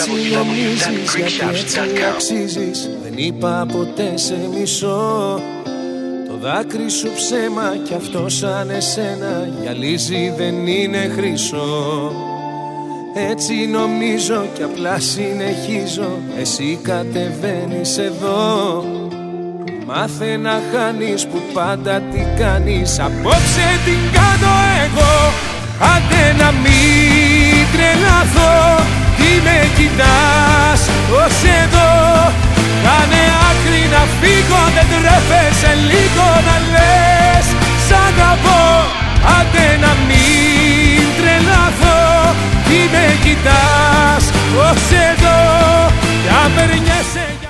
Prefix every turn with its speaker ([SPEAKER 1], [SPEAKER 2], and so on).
[SPEAKER 1] εσύ νομίζεις, γιατί έτσι αξίζεις. Δεν είπα ποτέ σε μισώ. Το δάκρυ σου ψέμα κι αυτό σαν εσένα γυαλίζει, δεν είναι χρυσό. Έτσι νομίζω κι απλά συνεχίζω. Εσύ κατεβαίνεις εδώ. Μάθε να χάνεις που πάντα τι κάνεις. Απόψε την κάνω εγώ. Άντε να μην τρελαθώ. Τι με κοιτάς ως εδώ. Κάνε άκρη να φύγω. Δεν τρέφεσαι λίγο να λες σ' αγαπώ. Άντε να μην τρελαθώ. Τι με κοιτάς ως εδώ. Κι αν περνιέσαι